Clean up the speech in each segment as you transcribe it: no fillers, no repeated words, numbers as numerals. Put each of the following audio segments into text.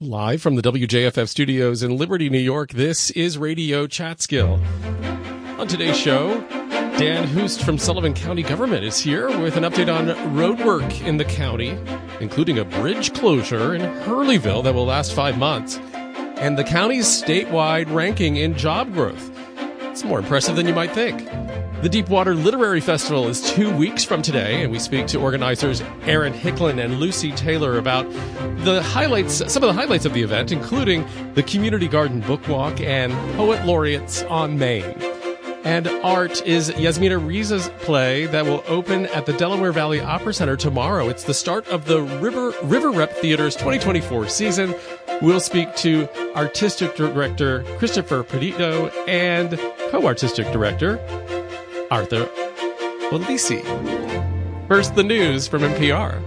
Live from the WJFF studios in Liberty, New York, this is Radio Chatskill. On today's show, Dan Hoost from Sullivan County Government is here with an update on road work in the county, including a bridge closure in Hurleyville that will last 5 months, and the county's statewide ranking in job growth. It's more impressive than you might think. The Deepwater Literary Festival is 2 weeks from today, and we speak to organizers Aaron Hicklin and Lucy Taylor about some of the highlights of the event, including the Community Garden Book Walk and Poet Laureates on Main. And art is Yasmina Riza's play that will open at the Delaware Valley Opera Center tomorrow. It's the start of the River Rep Theater's 2024 season. We'll speak to artistic director Christopher Perito and co-artistic director Arthur Olisi. First, the news from NPR.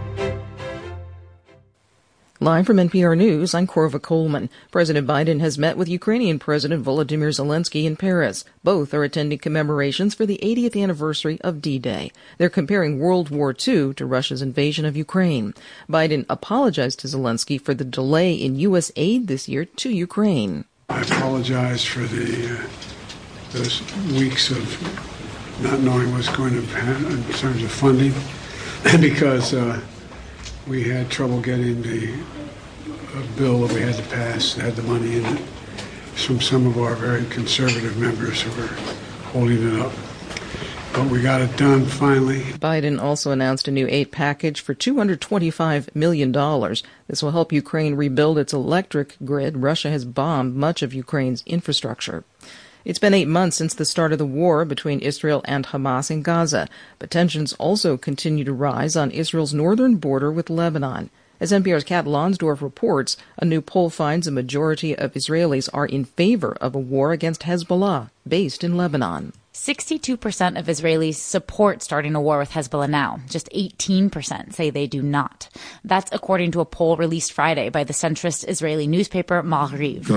Live from NPR News, I'm Corva Coleman. President Biden has met with Ukrainian President Volodymyr Zelensky in Paris. Both are attending commemorations for the 80th anniversary of D-Day. They're comparing World War II to Russia's invasion of Ukraine. Biden apologized to Zelensky for the delay in U.S. aid this year to Ukraine. I apologize for those weeks of not knowing what's going to happen in terms of funding, because we had trouble getting the bill that we had to pass that had the money in it from some of our very conservative members who were holding it up. But we got it done finally. Biden also announced a new aid package for $225 million. This will help Ukraine rebuild its electric grid. Russia has bombed much of Ukraine's infrastructure. It's been 8 months since the start of the war between Israel and Hamas in Gaza, but tensions also continue to rise on Israel's northern border with Lebanon. As NPR's Kat Lonsdorf reports, a new poll finds a majority of Israelis are in favor of a war against Hezbollah, based in Lebanon. 62% of Israelis support starting a war with Hezbollah now. Just 18% say they do not. That's according to a poll released Friday by the centrist Israeli newspaper Ma'ariv.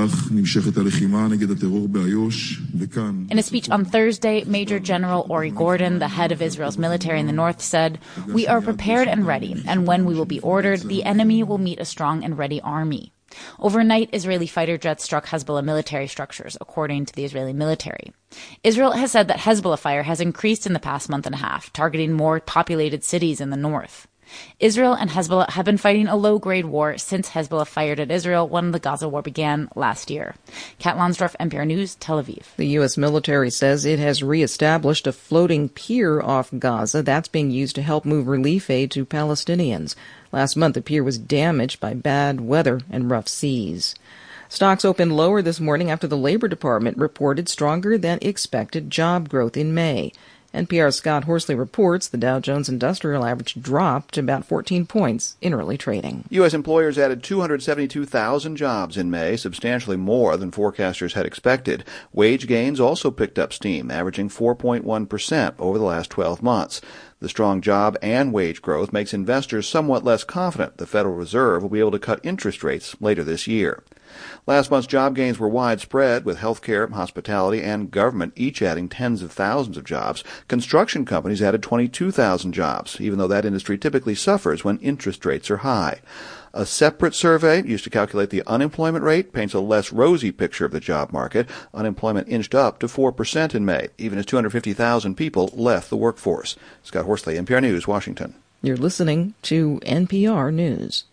In a speech on Thursday, Major General Ori Gordon, the head of Israel's military in the north, said, "We are prepared and ready, and when we will be ordered, the enemy will meet a strong and ready army." Overnight, Israeli fighter jets struck Hezbollah military structures, according to the Israeli military. Israel has said that Hezbollah fire has increased in the past month and a half, targeting more populated cities in the north. Israel and Hezbollah have been fighting a low-grade war since Hezbollah fired at Israel when the Gaza war began last year. Kat Lonsdorf, NPR News, Tel Aviv. The U.S. military says it has reestablished a floating pier off Gaza that's being used to help move relief aid to Palestinians. Last month, the pier was damaged by bad weather and rough seas. Stocks opened lower this morning after the Labor Department reported stronger than expected job growth in May. NPR's Scott Horsley reports the Dow Jones Industrial Average dropped about 14 points in early trading. U.S. employers added 272,000 jobs in May, substantially more than forecasters had expected. Wage gains also picked up steam, averaging 4.1% over the last 12 months. The strong job and wage growth makes investors somewhat less confident the Federal Reserve will be able to cut interest rates later this year. Last month's job gains were widespread, with healthcare, hospitality, and government each adding tens of thousands of jobs. Construction companies added 22,000 jobs, even though that industry typically suffers when interest rates are high. A separate survey used to calculate the unemployment rate paints a less rosy picture of the job market. Unemployment inched up to 4% in May, even as 250,000 people left the workforce. Scott Horsley, NPR News, Washington. You're listening to NPR News.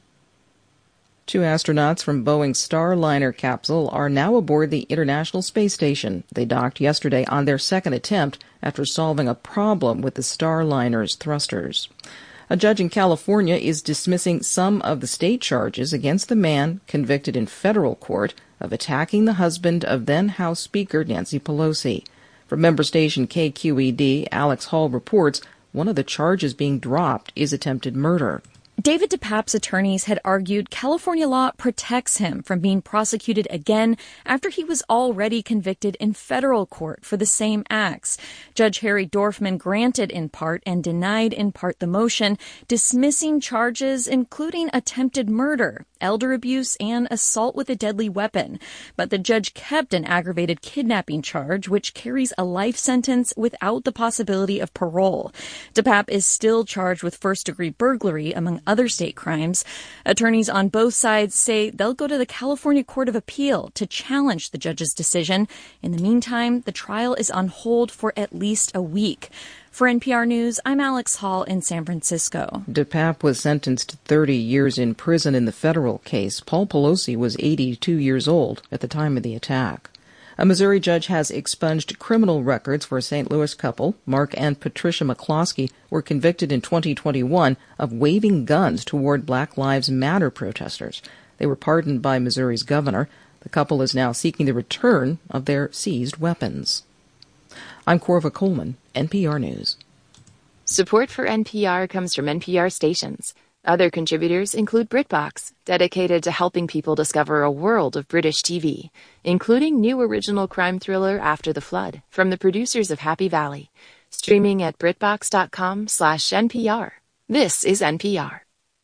2 astronauts from Boeing's Starliner capsule are now aboard the International Space Station. They docked yesterday on their second attempt after solving a problem with the Starliner's thrusters. A judge in California is dismissing some of the state charges against the man convicted in federal court of attacking the husband of then House Speaker Nancy Pelosi. From member station KQED, Alex Hall reports one of the charges being dropped is attempted murder. David DePape's attorneys had argued California law protects him from being prosecuted again after he was already convicted in federal court for the same acts. Judge Harry Dorfman granted in part and denied in part the motion, dismissing charges including attempted murder, elder abuse, and assault with a deadly weapon. But the judge kept an aggravated kidnapping charge, which carries a life sentence without the possibility of parole. DePape is still charged with first-degree burglary, among other state crimes. Attorneys on both sides say they'll go to the California Court of Appeal to challenge the judge's decision. In the meantime, the trial is on hold for at least a week. For NPR News, I'm Alex Hall in San Francisco. DePape was sentenced to 30 years in prison in the federal case. Paul Pelosi was 82 years old at the time of the attack. A Missouri judge has expunged criminal records for a St. Louis couple. Mark and Patricia McCloskey were convicted in 2021 of waving guns toward Black Lives Matter protesters. They were pardoned by Missouri's governor. The couple is now seeking the return of their seized weapons. I'm Corva Coleman, NPR News. Support for NPR comes from NPR stations. Other contributors include BritBox, dedicated to helping people discover a world of British TV, including new original crime thriller After the Flood from the producers of Happy Valley. Streaming at BritBox.com/NPR. This is NPR.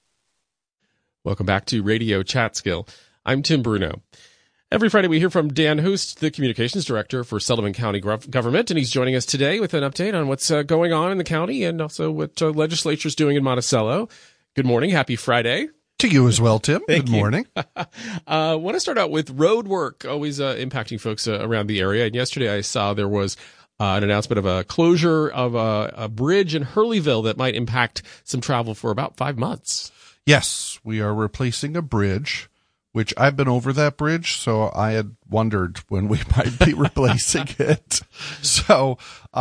Welcome back to Radio Chatskill. I'm Tim Bruno. Every Friday we hear from Dan Hoost, the Communications Director for Sullivan County Government, and he's joining us today with an update on what's going on in the county and also what legislature's doing in Monticello. Good morning. Happy Friday. To you as well, Tim. Good morning. I want to start out with road work, always impacting folks around the area. And yesterday I saw there was an announcement of a closure of a bridge in Hurleyville that might impact some travel for about 5 months. Yes, we are replacing a bridge, which I've been over that bridge, so I had wondered when we might be replacing it. So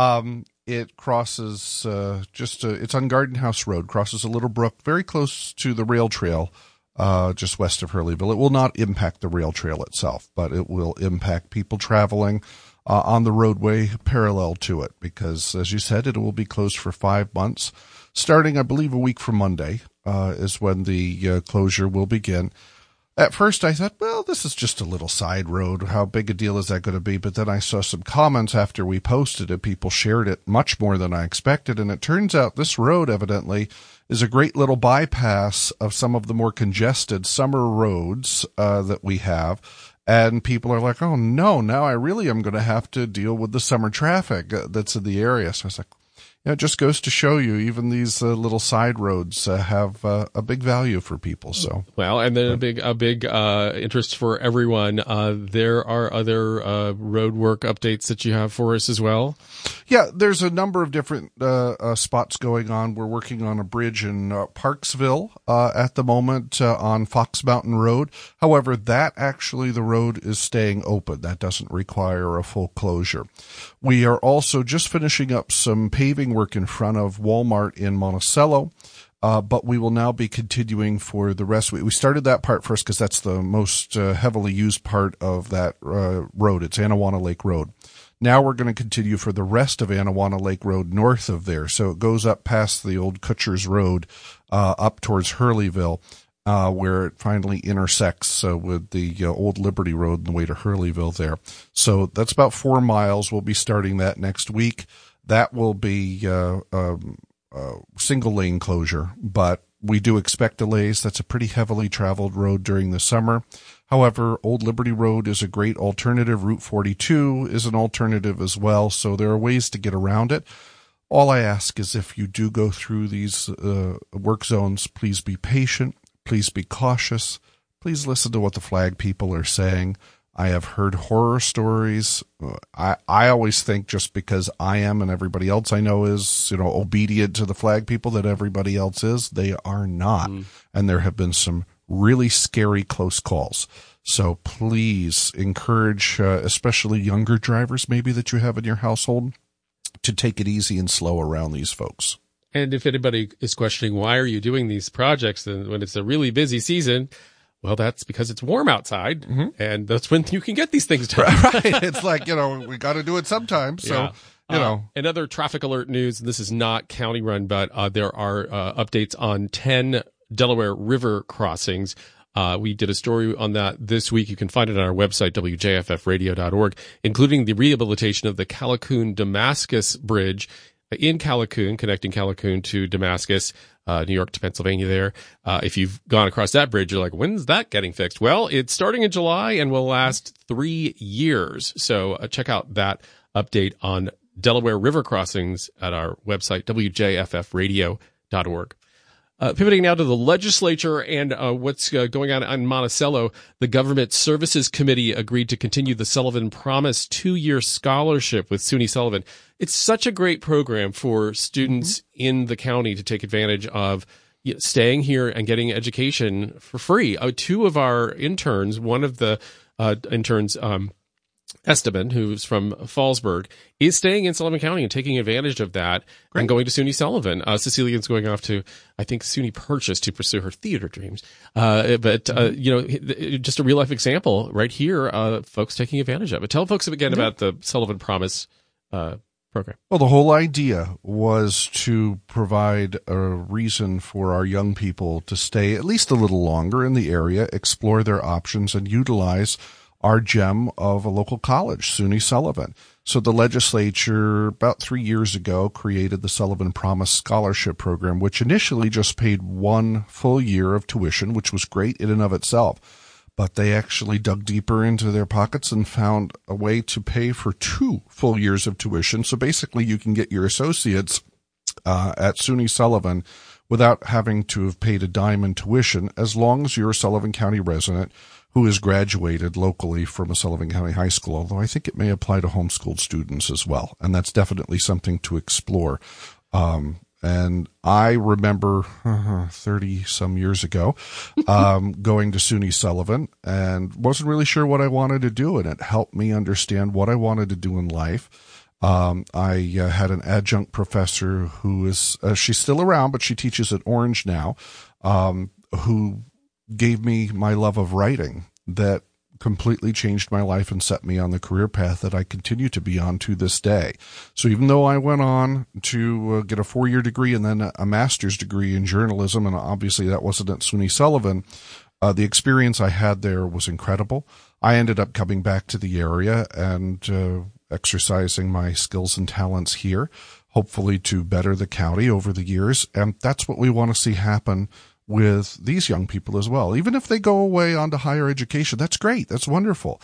it crosses it's on Garden House Road, crosses a little brook very close to the rail trail just west of Hurleyville. It will not impact the rail trail itself, but it will impact people traveling on the roadway parallel to it because, as you said, it will be closed for 5 months. Starting, I believe, a week from Monday is when the closure will begin. At first, I thought, well, this is just a little side road. How big a deal is that going to be? But then I saw some comments after we posted it. People shared it much more than I expected. And it turns out this road, evidently, is a great little bypass of some of the more congested summer roads that we have. And people are like, oh, no, now I really am going to have to deal with the summer traffic that's in the area. So I was like, it just goes to show you, even these little side roads have a big value for people. So well, and then a big interest for everyone. There are other road work updates that you have for us as well. Yeah, there's a number of different spots going on. We're working on a bridge in Parksville at the moment on Fox Mountain Road. However, the road is staying open. That doesn't require a full closure. We are also just finishing up some paving work in front of Walmart in Monticello, but we will now be continuing for the rest. We started that part first because that's the most heavily used part of that road. It's Anawanna Lake Road. Now we're going to continue for the rest of Anawanna Lake Road north of there. So it goes up past the old Kutcher's Road up towards Hurleyville, where it finally intersects with the old Liberty Road on the way to Hurleyville there. So that's about 4 miles. We'll be starting that next week. That will be single lane closure, but we do expect delays. That's a pretty heavily traveled road during the summer. However, Old Liberty Road is a great alternative. Route 42 is an alternative as well, so there are ways to get around it. All I ask is if you do go through these work zones, please be patient, please be cautious, please listen to what the flag people are saying. I have heard horror stories. I always think just because I am and everybody else I know is, obedient to the flag people that everybody else is, they are not. And there have been some really scary close calls. So please encourage, especially younger drivers maybe that you have in your household, to take it easy and slow around these folks. And if anybody is questioning why are you doing these projects when it's a really busy season, well, that's because it's warm outside, and that's when you can get these things done. Right. It's like, we got to do it sometime. So, And other traffic alert news, this is not county run, but there are updates on 10 Delaware River crossings. We did a story on that this week. You can find it on our website, wjffradio.org, including the rehabilitation of the Callicoon-Damascus Bridge in Callicoon, connecting Callicoon to Damascus, New York to Pennsylvania there. If you've gone across that bridge, you're like, when's that getting fixed? Well, it's starting in July and will last 3 years. So check out that update on Delaware River crossings at our website, wjffradio.org. Pivoting now to the legislature and what's going on in Monticello, the Government Services Committee agreed to continue the Sullivan Promise 2-year scholarship with SUNY Sullivan. It's such a great program for students in the county to take advantage of staying here and getting education for free. 2 of our interns, one of the interns, Esteban, who's from Fallsburg, is staying in Sullivan County and taking advantage of that and going to SUNY Sullivan. Cecilia's going off to, I think, SUNY Purchase to pursue her theater dreams. But just a real life example right here, folks taking advantage of it. Tell folks again about the Sullivan Promise program. Well, the whole idea was to provide a reason for our young people to stay at least a little longer in the area, explore their options, and utilize our gem of a local college, SUNY Sullivan. So the legislature, about 3 years ago, created the Sullivan Promise Scholarship Program, which initially just paid 1 full year of tuition, which was great in and of itself. But they actually dug deeper into their pockets and found a way to pay for 2 full years of tuition. So basically you can get your associates at SUNY Sullivan without having to have paid a dime in tuition, as long as you're a Sullivan County resident who has graduated locally from a Sullivan County high school, although I think it may apply to homeschooled students as well. And that's definitely something to explore. And I remember 30-some years ago going to SUNY Sullivan and wasn't really sure what I wanted to do, and it helped me understand what I wanted to do in life. I had an adjunct professor who is, she's still around, but she teaches at Orange now, who gave me my love of writing that completely changed my life and set me on the career path that I continue to be on to this day. So even though I went on to get a 4-year degree and then a master's degree in journalism, and obviously that wasn't at SUNY Sullivan, the experience I had there was incredible. I ended up coming back to the area and exercising my skills and talents here, hopefully to better the county over the years. And that's what we want to see happen with these young people as well. Even if they go away on to higher education, that's great. That's wonderful.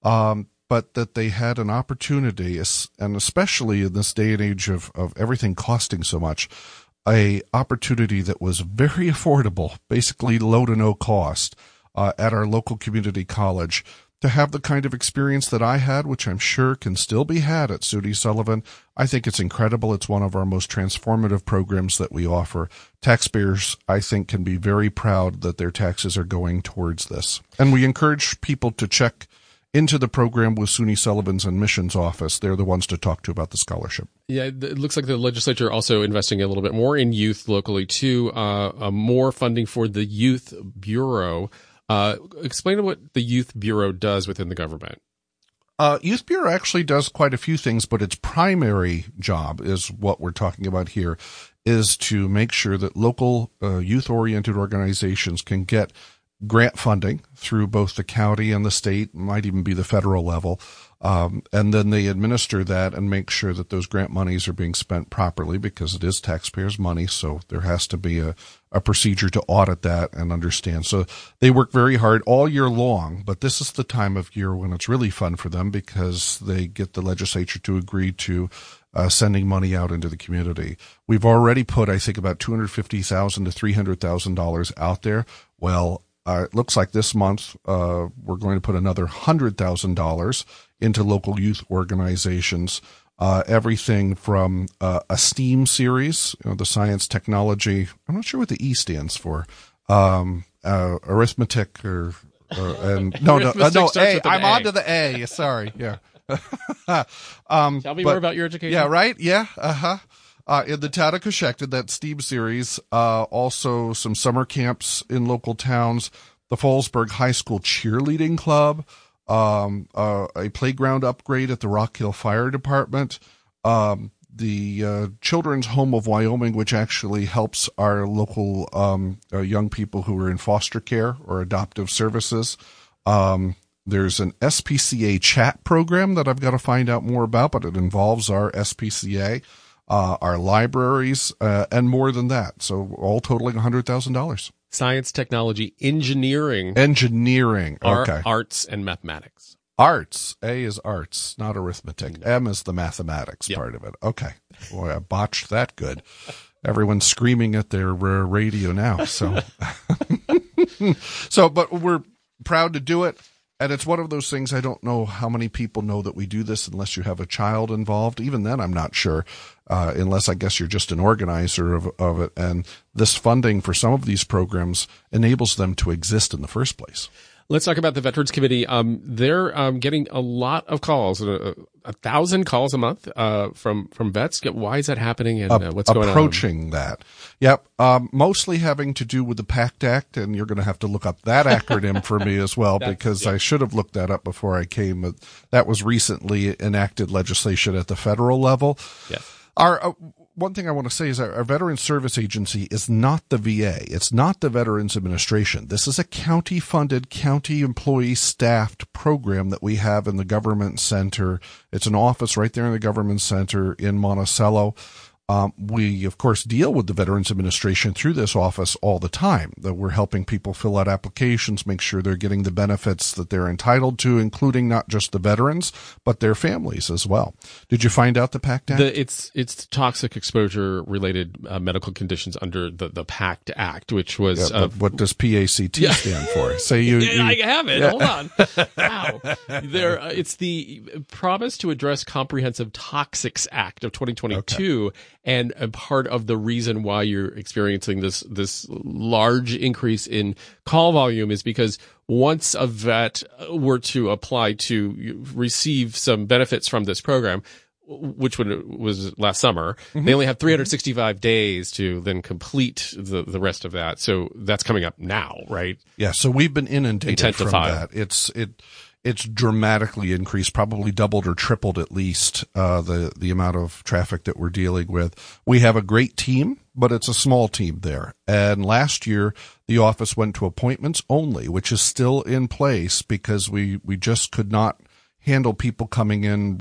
But that they had an opportunity, and especially in this day and age of everything costing so much, a opportunity that was very affordable, basically low to no cost, at our local community college, to have the kind of experience that I had, which I'm sure can still be had at SUNY Sullivan. I think it's incredible. It's one of our most transformative programs that we offer. Taxpayers, I think, can be very proud that their taxes are going towards this. And we encourage people to check into the program with SUNY Sullivan's admissions office. They're the ones to talk to about the scholarship. Yeah, it looks like the legislature also investing a little bit more in youth locally, too. More funding for the Youth Bureau. Explain what the Youth Bureau does within the government. Youth Bureau actually does quite a few things, but its primary job is what we're talking about here, is to make sure that local youth-oriented organizations can get grant funding through both the county and the state, might even be the federal level, and then they administer that and make sure that those grant monies are being spent properly, because it is taxpayers' money, so there has to be a procedure to audit that and understand. So they work very hard all year long, but this is the time of year when it's really fun for them, because they get the legislature to agree to sending money out into the community. We've already put, I think, about $250,000 to $300,000 out there. Well, it looks like this month we're going to put another $100,000 into local youth organizations. Everything from a STEAM series, the science, technology. I'm not sure what the E stands for. Arithmetic or and no A. I'm on to the A. Sorry, yeah. Tell me more about your education. Yeah, right. Yeah. In the town of Coshocton, that STEAM series, also some summer camps in local towns, the Fallsburg High School Cheerleading Club, a playground upgrade at the Rock Hill Fire Department, the Children's Home of Wyoming, which actually helps our local young people who are in foster care or adoptive services. There's an SPCA chat program that I've got to find out more about, but it involves our SPCA. Our libraries, and more than that. So all totaling $100,000. Science, technology, engineering. Okay. Arts and mathematics. Arts. A is arts, not arithmetic. M is the mathematics part of it. Okay. Boy, I botched that good. everyone's screaming at their radio now. So, but we're proud to do it. And it's one of those things, I don't know how many people know that we do this unless you have a child involved. Even then, I'm not sure, unless I guess you're just an organizer of it. And this funding for some of these programs enables them to exist in the first place. Let's talk about the Veterans Committee. They're getting a lot of calls, 1,000 calls a month from vets. Why is that happening, and what's going on? Approaching that. Yep. Mostly having to do with the PACT Act, and you're going to have to look up that acronym for me as well, because I should have looked that up before I came. That was recently enacted legislation at the federal level. Yeah. One thing I want to say is our Veterans Service Agency is not the VA. It's not the Veterans Administration. This is a county-funded, county employee staffed program that we have in the government center. It's an office right there in the government center in Monticello. We, of course, deal with the Veterans Administration through this office all the time. That we're helping people fill out applications, make sure they're getting the benefits that they're entitled to, including not just the veterans, but their families as well. Did you find out the PACT Act? It's toxic exposure related medical conditions under the PACT Act, which was what does PACT stand for? Say I have it. Hold on. Wow. It's the Promise to Address Comprehensive Toxics Act of 2022. Okay. And a part of the reason why you're experiencing this large increase in call volume is because once a vet were to apply to receive some benefits from this program, which was last summer, they only have 365 days to then complete the rest of that. So that's coming up now, right? Yeah. So we've been inundated from that. It's dramatically increased, probably doubled or tripled at least, the amount of traffic that we're dealing with. We have a great team, but it's a small team there. And last year, the office went to appointments only, which is still in place because we just could not handle people coming in,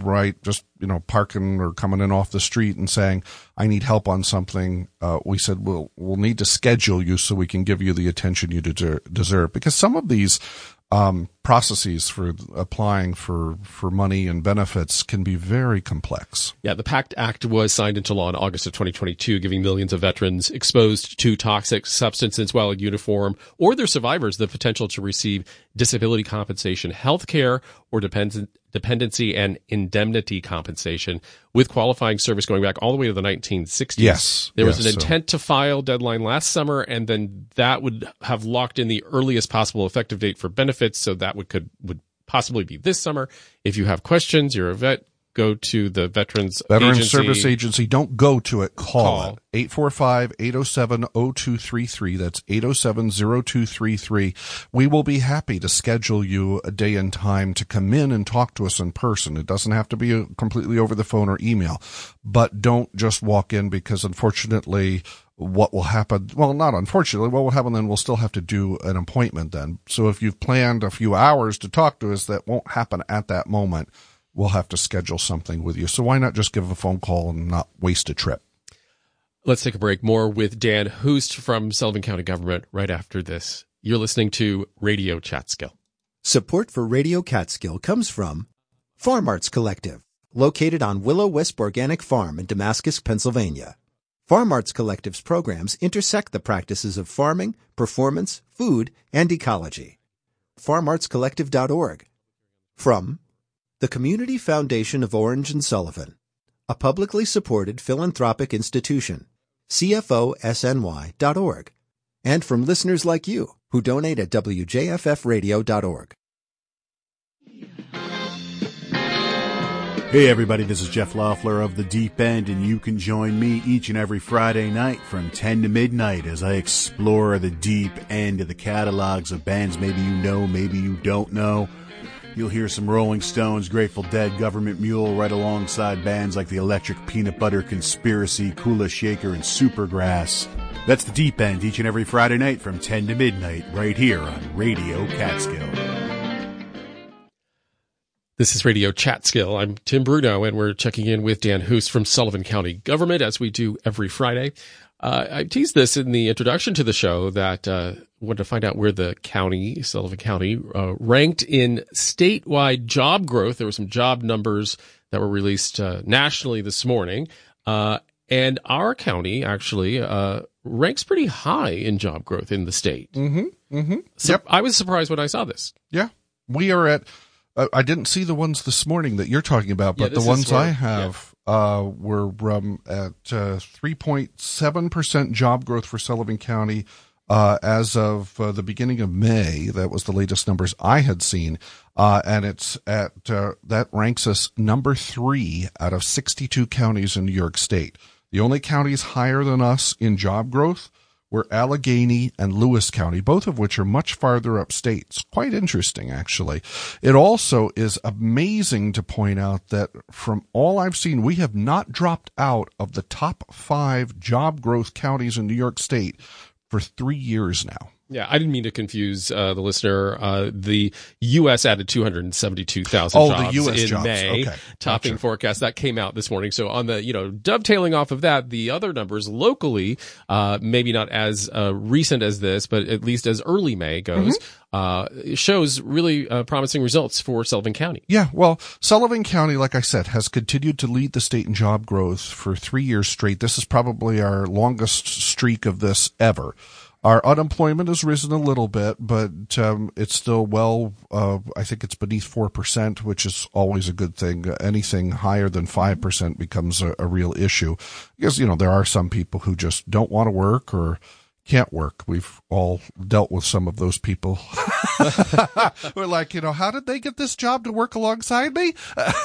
parking or coming in off the street and saying, I need help on something. We said, we'll need to schedule you so we can give you the attention you deserve. Because some of these processes for applying for money and benefits can be very complex. Yeah, the PACT Act was signed into law in August of 2022, giving millions of veterans exposed to toxic substances while in uniform or their survivors the potential to receive disability compensation, health care, or dependency and indemnity compensation with qualifying service going back all the way to the 1960s. Yes. There was an intent to file deadline last summer, and then that would have locked in the earliest possible effective date for benefits, so that would possibly be this summer. If you have questions, you're a vet, go to the Veterans Service Agency. Don't go to it. Call it. 845-807-0233. That's 807-0233. We will be happy to schedule you a day and time to come in and talk to us in person. It doesn't have to be completely over the phone or email. But don't just walk in, because unfortunately what will happen, well, not unfortunately, what will happen then, we'll still have to do an appointment then. So if you've planned a few hours to talk to us, that won't happen at that moment. We'll have to schedule something with you. So why not just give a phone call and not waste a trip? Let's take a break. More with Dan Hoost from Sullivan County Government right after this. You're listening to Radio Catskill. Support for Radio Catskill comes from Farm Arts Collective, located on Willow Wisp Organic Farm in Damascus, Pennsylvania. Farm Arts Collective's programs intersect the practices of farming, performance, food, and ecology. FarmArtsCollective.org. From the Community Foundation of Orange and Sullivan, a publicly supported philanthropic institution, CFOSNY.org, and from listeners like you who donate at WJFFradio.org. Hey everybody, this is Jeff Loeffler of The Deep End, and you can join me each and every Friday night from 10 to midnight as I explore the deep end of the catalogs of bands maybe you know, maybe you don't know. You'll hear some Rolling Stones, Grateful Dead, Government Mule, right alongside bands like the Electric Peanut Butter Conspiracy, Kula Shaker, and Supergrass. That's The Deep End each and every Friday night from 10 to midnight right here on Radio Catskill. This is Radio Catskill. I'm Tim Bruno, and we're checking in with Dan Hoost from Sullivan County Government, as we do every Friday. I teased this in the introduction to the show that wanted to find out where the county, Sullivan County, ranked in statewide job growth. There were some job numbers that were released nationally this morning. And And our county actually ranks pretty high in job growth in the state. So I was surprised when I saw this. Yeah. We are at, I didn't see the ones this morning that you're talking about, but the ones I have were at 3.7% job growth for Sullivan County as of the beginning of May. That was the latest numbers I had seen. And it's at, that ranks us number 3 out of 62 counties in New York State. The only counties higher than us in job growth were Allegheny and Lewis County, both of which are much farther upstate. It's quite interesting, actually. It also is amazing to point out that from all I've seen, we have not dropped out of the top 5 job growth counties in New York State for 3 years now. Yeah, I didn't mean to confuse the listener. The U.S. added 272,000 jobs in May, okay. topping forecast. That came out this morning. So on the, dovetailing off of that, the other numbers locally, maybe not as recent as this, but at least as early May goes, shows really promising results for Sullivan County. Yeah, well, Sullivan County, like I said, has continued to lead the state in job growth for 3 years straight. This is probably our longest streak of this ever. Our unemployment has risen a little bit, but it's still I think it's beneath 4%, which is always a good thing. Anything higher than 5% becomes a real issue. Because, there are some people who just don't want to work or can't work. We've all dealt with some of those people. We're like, how did they get this job to work alongside me?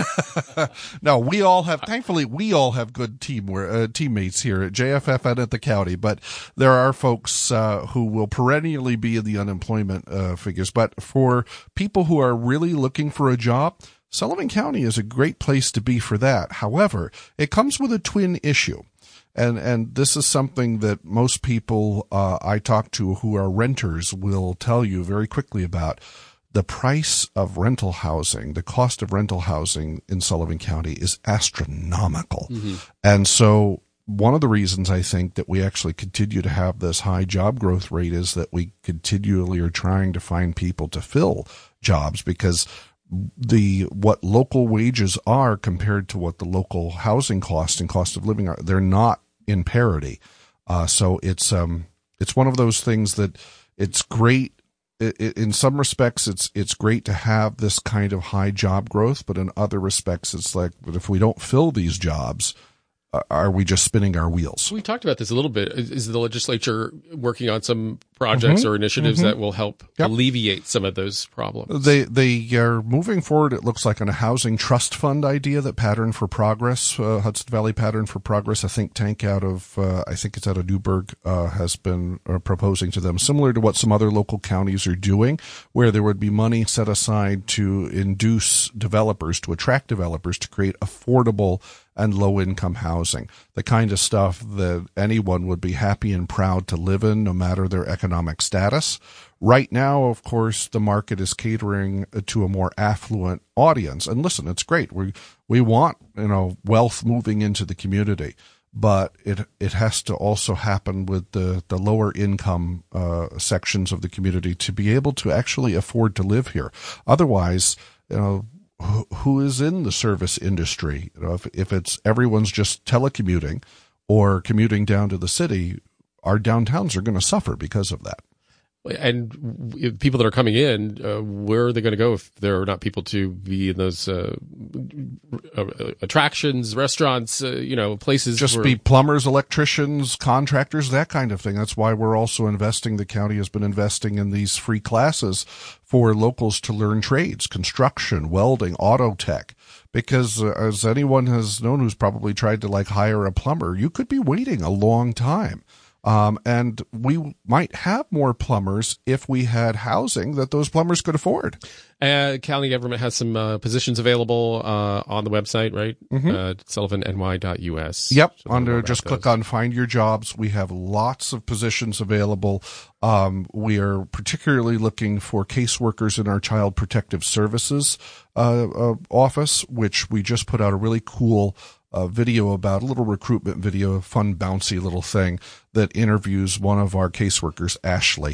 No, thankfully, we all have good teammates here at JFF and at the county, but there are folks who will perennially be in the unemployment figures. But for people who are really looking for a job, Sullivan County is a great place to be for that. However, it comes with a twin issue. And this is something that most people I talk to who are renters will tell you very quickly about. The price of rental housing, the cost of rental housing in Sullivan County is astronomical. And so one of the reasons I think that we actually continue to have this high job growth rate is that we continually are trying to find people to fill jobs, because what local wages are compared to what the local housing cost and cost of living are, they're not in parity. So it's one of those things that it's great. In some respects, it's great to have this kind of high job growth, but in other respects, it's like, but if we don't fill these jobs, are we just spinning our wheels? We talked about this a little bit. Is the legislature working on some projects or initiatives that will help alleviate some of those problems? They are moving forward, it looks like, on a housing trust fund idea that Pattern for Progress, Hudson Valley Pattern for Progress, a think tank out of, I think it's out of Newburgh, has been proposing to them, similar to what some other local counties are doing, where there would be money set aside to induce developers, to attract developers to create affordable and low-income housing, the kind of stuff that anyone would be happy and proud to live in, no matter their economic status. Right now, of course, the market is catering to a more affluent audience. And listen, it's great. We want, wealth moving into the community, but it has to also happen with the lower income sections of the community to be able to actually afford to live here. Otherwise, who is in the service industry? If it's everyone's just telecommuting or commuting down to the city, our downtowns are going to suffer because of that. And people that are coming in, where are they going to go if there are not people to be in those attractions, restaurants, places? Just be plumbers, electricians, contractors, that kind of thing. That's why we're also investing. The county has been investing in these free classes for locals to learn trades, construction, welding, auto tech. Because as anyone has known who's probably tried to hire a plumber, you could be waiting a long time. And we might have more plumbers if we had housing that those plumbers could afford. County government has some positions available on the website, right? SullivanNY.us. Yep. Just click on Find Your Jobs. We have lots of positions available. We are particularly looking for caseworkers in our Child Protective Services office, which we just put out a really cool video about, a little recruitment video, a fun, bouncy little thing that interviews one of our caseworkers, Ashley.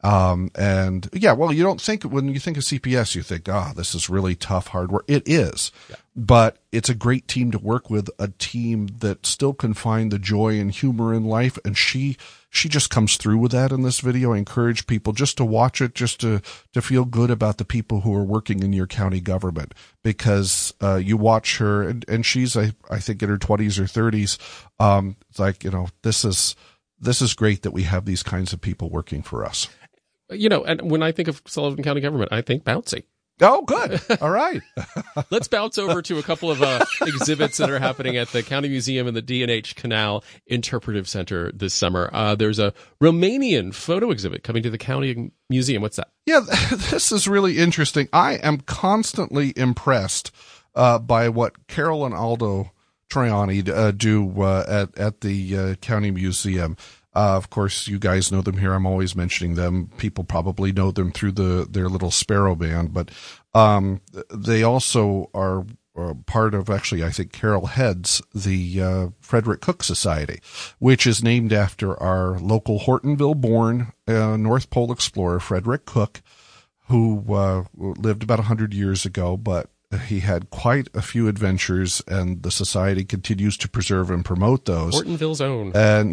And yeah, well, you don't think, when you think of CPS, you think, this is really tough, hard work. It is, but it's a great team to work with, a team that still can find the joy and humor in life. And she just comes through with that in this video. I encourage people just to watch it, just to feel good about the people who are working in your county government, because, you watch her and she's, I think in her 20s or 30s. It's like, this is great that we have these kinds of people working for us. And when I think of Sullivan County government, I think bouncy. Oh, good. All right. Let's bounce over to a couple of exhibits that are happening at the County Museum and the D&H Canal Interpretive Center this summer. There's a Romanian photo exhibit coming to the County Museum. What's that? Yeah, this is really interesting. I am constantly impressed by what Carol and Aldo Traiani do at the County Museum. Of course, you guys know them here. I'm always mentioning them. People probably know them through their little Sparrow band, but they also are part of, actually, I think Carol heads the Frederick Cook Society, which is named after our local Hortonville-born North Pole explorer, Frederick Cook, who lived about 100 years ago, but he had quite a few adventures, and the society continues to preserve and promote those. Hortonville's own.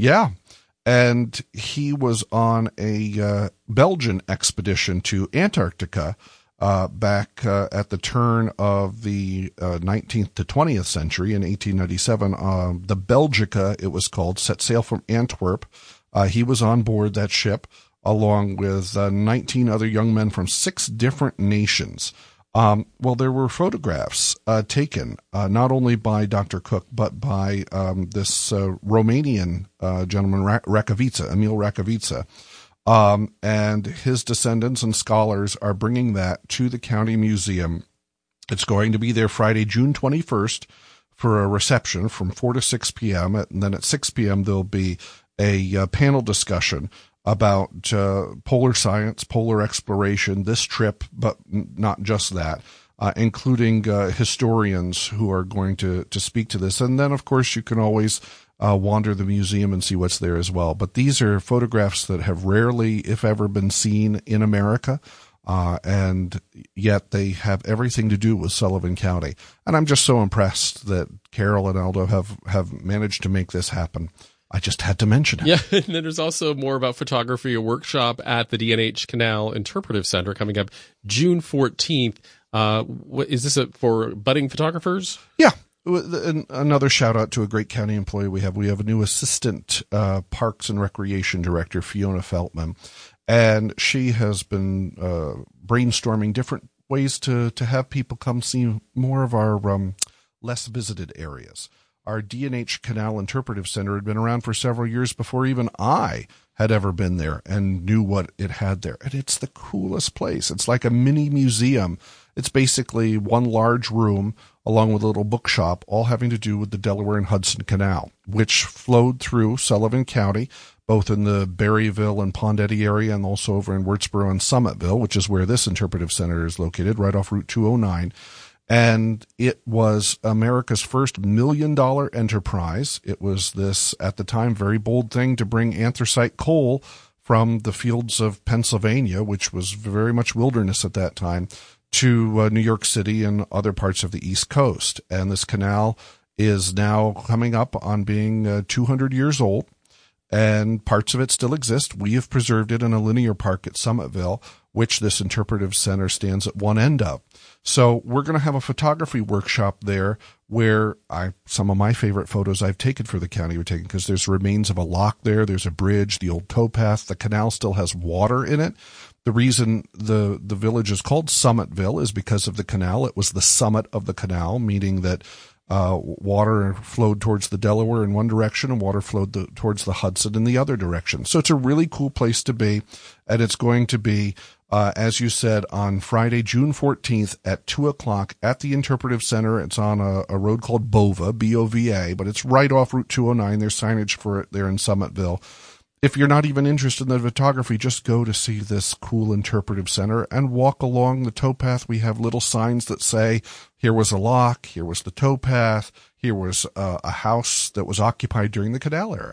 And he was on a Belgian expedition to Antarctica back at the turn of the 19th to 20th century in 1897. The Belgica, it was called, set sail from Antwerp. He was on board that ship along with 19 other young men from 6 different nations. Well, there were photographs taken not only by Dr. Cook, but by this Romanian gentleman, Emil Racovița. And his descendants and scholars are bringing that to the County Museum. It's going to be there Friday, June 21st, for a reception from 4 to 6 p.m. And then at 6 p.m., there'll be a panel discussion about polar science, polar exploration, this trip, but not just that, including historians who are going to speak to this. And then, of course, you can always wander the museum and see what's there as well. But these are photographs that have rarely, if ever, been seen in America, and yet they have everything to do with Sullivan County. And I'm just so impressed that Carol and Aldo have managed to make this happen. I just had to mention it. Yeah, and then there's also more about photography, a workshop at the D&H Canal Interpretive Center coming up June 14th. Is this for budding photographers? Yeah. Another shout out to a great county employee we have. We have a new assistant Parks and Recreation Director, Fiona Feltman, and she has been brainstorming different ways to have people come see more of our less visited areas. Our D&H Canal Interpretive Center had been around for several years before even I had ever been there and knew what it had there. And it's the coolest place. It's like a mini museum. It's basically one large room along with a little bookshop, all having to do with the Delaware and Hudson Canal, which flowed through Sullivan County, both in the Berryville and Pond Eddy area and also over in Wurtsboro and Summitville, which is where this interpretive center is located, right off Route 209. And it was America's first $1 million enterprise. It was this, at the time, very bold thing to bring anthracite coal from the fields of Pennsylvania, which was very much wilderness at that time, to New York City and other parts of the East Coast. And this canal is now coming up on being 200 years old, and parts of it still exist. We have preserved it in a linear park at Summitville, which this interpretive center stands at one end of. So we're going to have a photography workshop there where some of my favorite photos I've taken for the county were taken, because there's remains of a lock there. There's a bridge, the old towpath. The canal still has water in it. The reason the village is called Summitville is because of the canal. It was the summit of the canal, meaning that water flowed towards the Delaware in one direction and water flowed towards the Hudson in the other direction. So it's a really cool place to be. And it's going to be, as you said, on Friday, June 14th at 2:00 at the Interpretive Center. It's on a road called Bova, B-O-V-A, but it's right off Route 209. There's signage for it there in Summitville. If you're not even interested in the photography, just go to see this cool interpretive center and walk along the towpath. We have little signs that say, here was a lock, here was the towpath, here was a house that was occupied during the canal era.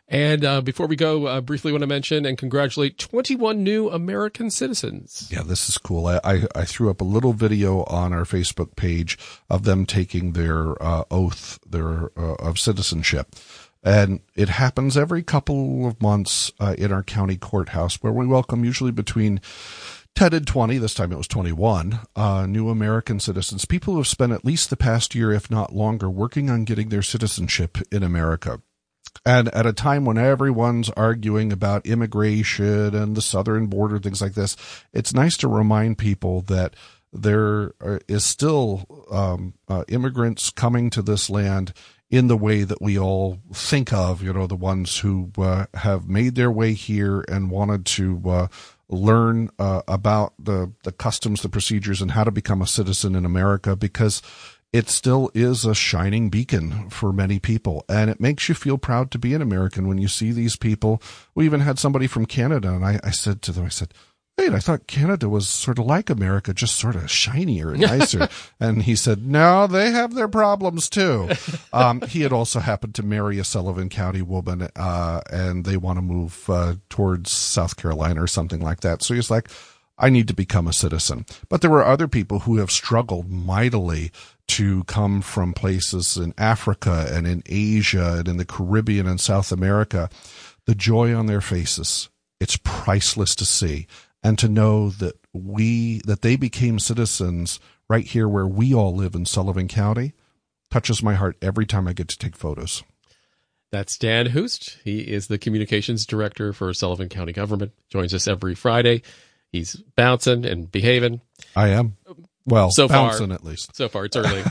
And before we go, briefly want to mention and congratulate 21 new American citizens. Yeah, this is cool. I threw up a little video on our Facebook page of them taking their oath of citizenship. And it happens every couple of months in our county courthouse, where we welcome usually between 10 and 20, this time it was 21, new American citizens, people who have spent at least the past year, if not longer, working on getting their citizenship in America. And at a time when everyone's arguing about immigration and the southern border, things like this, it's nice to remind people that there is still immigrants coming to this land in the way that we all think of, the ones who have made their way here and wanted to learn about the customs, the procedures, and how to become a citizen in America, because it still is a shining beacon for many people. And it makes you feel proud to be an American when you see these people. We even had somebody from Canada, and I said to them, wait, I thought Canada was sort of like America, just sort of shinier and nicer. And he said, no, they have their problems too. He had also happened to marry a Sullivan County woman, and they want to move towards South Carolina or something like that. So he's like, I need to become a citizen. But there were other people who have struggled mightily to come from places in Africa and in Asia and in the Caribbean and South America. The joy on their faces, it's priceless to see. And to know that they became citizens right here where we all live in Sullivan County touches my heart every time I get to take photos. That's Dan Hoost. He is the communications director for Sullivan County Government. Joins us every Friday. He's bouncing and behaving. I am. Well, so bouncing far, at least. So far, it's early.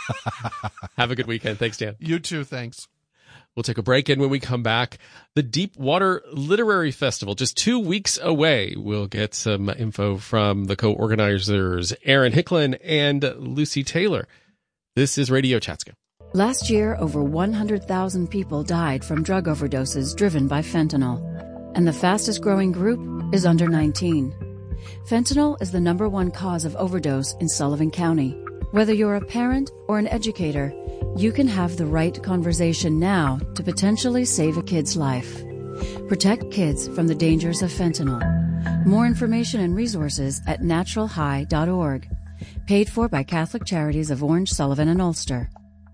Have a good weekend. Thanks, Dan. You too. Thanks. We'll take a break, and when we come back, the Deepwater Literary Festival, just 2 weeks away. We'll get some info from the co-organizers, Aaron Hicklin and Lucy Taylor. This is Radio Chatskill. Last year, over 100,000 people died from drug overdoses driven by fentanyl. And the fastest growing group is under 19. Fentanyl is the #1 cause of overdose in Sullivan County. Whether you're a parent or an educator, you can have the right conversation now to potentially save a kid's life. Protect kids from the dangers of fentanyl. More information and resources at naturalhigh.org. Paid for by Catholic Charities of Orange, Sullivan, and Ulster.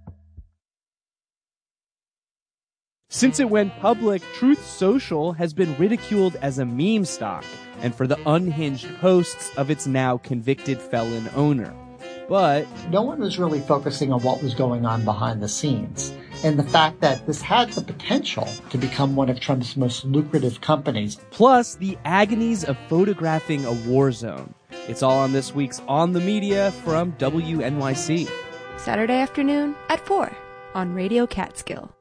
Since it went public, Truth Social has been ridiculed as a meme stock and for the unhinged posts of its now convicted felon owner. But no one was really focusing on what was going on behind the scenes. And the fact that this had the potential to become one of Trump's most lucrative companies. Plus, the agonies of photographing a war zone. It's all on this week's On the Media from WNYC. Saturday afternoon at 4 on Radio Catskill.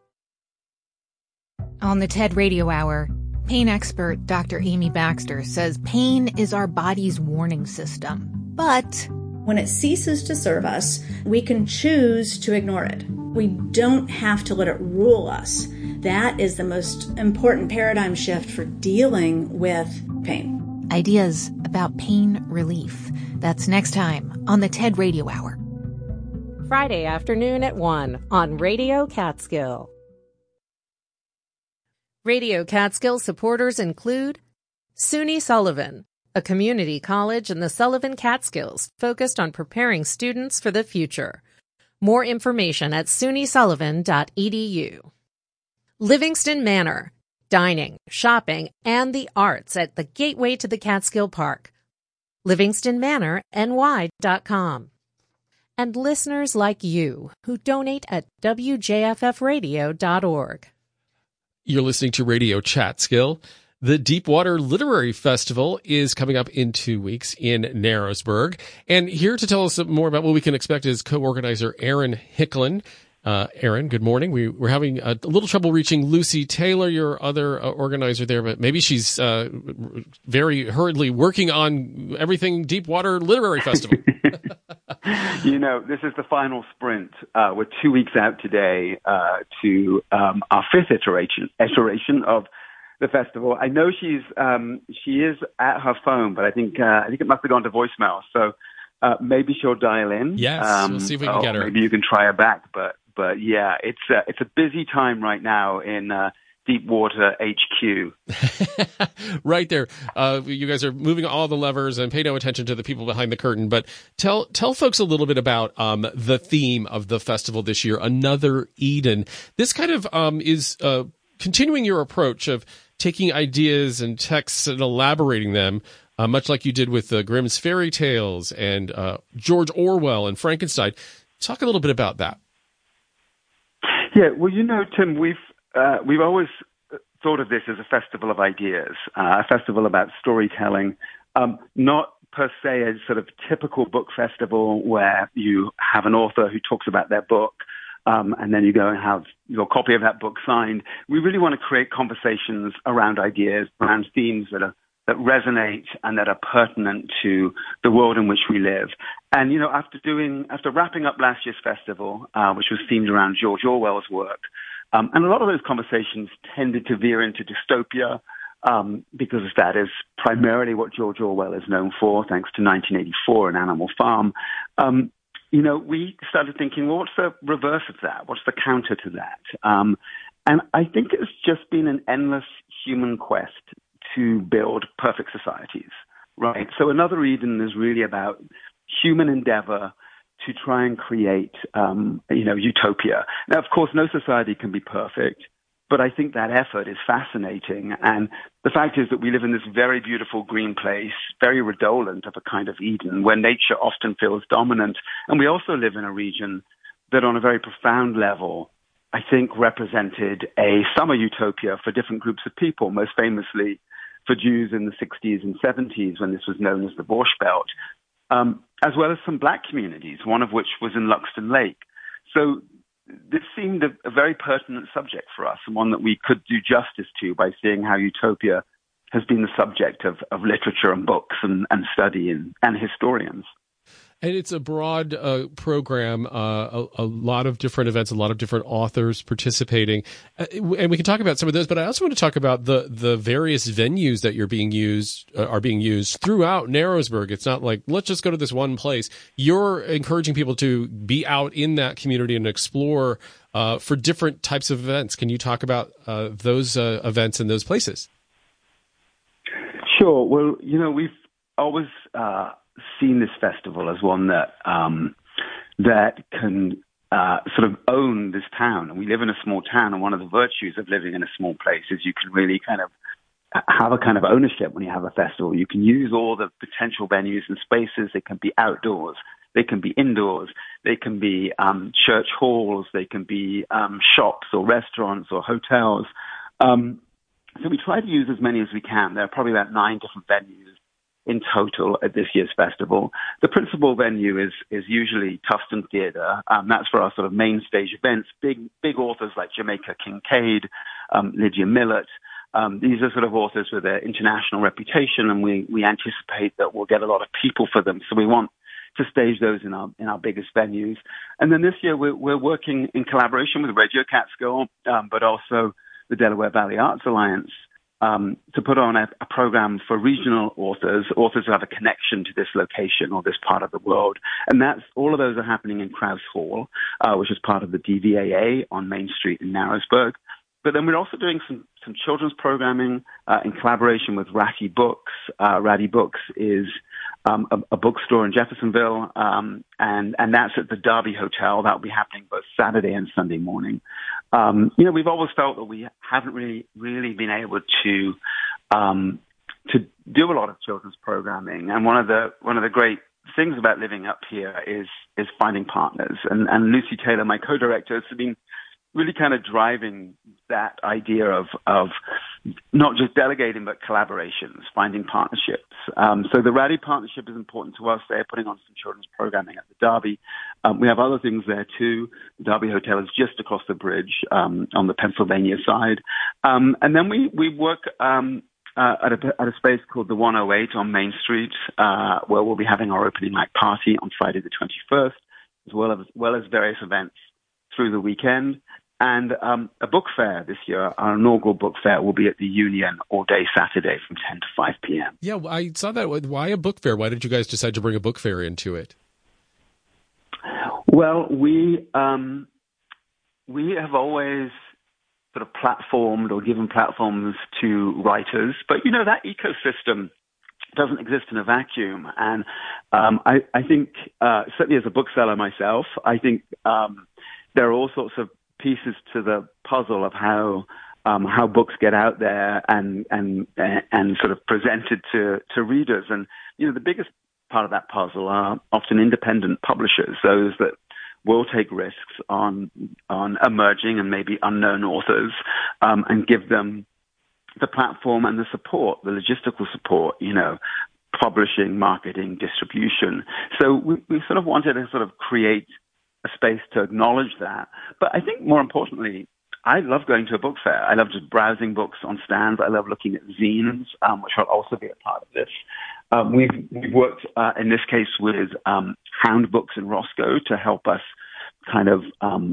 On the TED Radio Hour, pain expert Dr. Amy Baxter says pain is our body's warning system. But when it ceases to serve us, we can choose to ignore it. We don't have to let it rule us. That is the most important paradigm shift for dealing with pain. Ideas about pain relief. That's next time on the TED Radio Hour. Friday afternoon at 1 on Radio Catskill. Radio Catskill supporters include SUNY Sullivan, a community college in the Sullivan Catskills focused on preparing students for the future. More information at sunysullivan.edu. Livingston Manor, dining, shopping, and the arts at the gateway to the Catskill Park. LivingstonManorNY.com. And listeners like you who donate at WJFFradio.org. You're listening to Radio Chatskill. The Deepwater Literary Festival is coming up in 2 weeks in Narrowsburg. And here to tell us more about what we can expect is co-organizer Aaron Hicklin. Aaron, good morning. We're having a little trouble reaching Lucy Taylor, your other organizer there, but maybe she's very hurriedly working on everything Deepwater Literary Festival. This is the final sprint. We're 2 weeks out today to our fifth iteration of the festival. I know she is at her phone, but I think it must have gone to voicemail. So maybe she'll dial in. Yes, we'll see if we can get her. Maybe you can try her back. But yeah, it's a busy time right now in Deepwater HQ. Right there. You guys are moving all the levers and pay no attention to the people behind the curtain. But tell folks a little bit about the theme of the festival this year, Another Eden. This kind of is continuing your approach of taking ideas and texts and elaborating them, much like you did with Grimm's fairy tales and George Orwell and Frankenstein. Talk a little bit about that. Yeah, well, Tim, we've always thought of this as a festival of ideas, a festival about storytelling, not per se a sort of typical book festival where you have an author who talks about their book, and then you go and have your copy of that book signed. We really want to create conversations around ideas, around themes that resonate and that are pertinent to the world in which we live. And, after wrapping up last year's festival, which was themed around George Orwell's work, and a lot of those conversations tended to veer into dystopia, because that is primarily what George Orwell is known for, thanks to 1984 and Animal Farm. We started thinking, well, what's the reverse of that? What's the counter to that? And I think it's just been an endless human quest to build perfect societies, right? So Another Eden is really about human endeavor to try and create, utopia. Now, of course, no society can be perfect, but I think that effort is fascinating. And the fact is that we live in this very beautiful green place, very redolent of a kind of Eden, where nature often feels dominant. And we also live in a region that on a very profound level, I think represented a summer utopia for different groups of people, most famously for Jews in the 60s and 70s when this was known as the Borscht Belt, as well as some black communities, one of which was in Luxton Lake. So this seemed a very pertinent subject for us, and one that we could do justice to by seeing how utopia has been the subject of literature and books and study and historians. And it's a broad program, a lot of different events, a lot of different authors participating. And we can talk about some of those, but I also want to talk about the various venues that are being used throughout Narrowsburg. It's not like, let's just go to this one place. You're encouraging people to be out in that community and explore for different types of events. Can you talk about those events and those places? Sure. Well, we've always seen this festival as one that can sort of own this town. And we live in a small town, and one of the virtues of living in a small place is you can really kind of have a kind of ownership when you have a festival. You can use all the potential venues and spaces. They can be outdoors, they can be indoors, they can be church halls, they can be shops or restaurants or hotels. So we try to use as many as we can. There are probably about 9 different venues in total at this year's festival. The principal venue is usually Tufton Theatre. That's for our sort of main stage events. Big authors like Jamaica Kincaid, Lydia Millett. These are sort of authors with an international reputation, and we anticipate that we'll get a lot of people for them. So we want to stage those in our biggest venues. And then this year we're working in collaboration with Radio Catskill, but also the Delaware Valley Arts Alliance, to put on a program for regional authors who have a connection to this location or this part of the world. And all of those are happening in Krause Hall, which is part of the DVAA on Main Street in Narrowsburg. But then we're also doing some children's programming in collaboration with Ratty Books. Ratty Books is a bookstore in Jeffersonville, and that's at the Derby Hotel. That will be happening both Saturday and Sunday morning. We've always felt that we haven't really been able to do a lot of children's programming, and one of the great things about living up here is finding partners. And Lucy Taylor, my co-director, has been really kind of driving that idea of not just delegating, but collaborations, finding partnerships. So the Ratty partnership is important to us. They're putting on some children's programming at the Derby. We have other things there too. The Derby Hotel is just across the bridge on the Pennsylvania side. And then we work at a space called the 108 on Main Street, where we'll be having our opening night party on Friday the 21st, as well as various events through the weekend. And a book fair this year, our inaugural book fair, will be at the Union all day Saturday from 10 to 5 p.m. Yeah, I saw that. Why a book fair? Why did you guys decide to bring a book fair into it? Well, we have always sort of platformed or given platforms to writers. But, that ecosystem doesn't exist in a vacuum. And I think, certainly as a bookseller myself, I think there are all sorts of pieces to the puzzle of how books get out there and sort of presented to readers. And, the biggest part of that puzzle are often independent publishers, those that will take risks on emerging and maybe unknown authors, and give them the platform and the support, the logistical support, publishing, marketing, distribution. So we sort of wanted to sort of create a space to acknowledge that. But I think more importantly, I love going to a book fair. I love just browsing books on stands. I love looking at zines, which will also be a part of this. We've worked in this case with Hound Books in Roscoe to help us kind of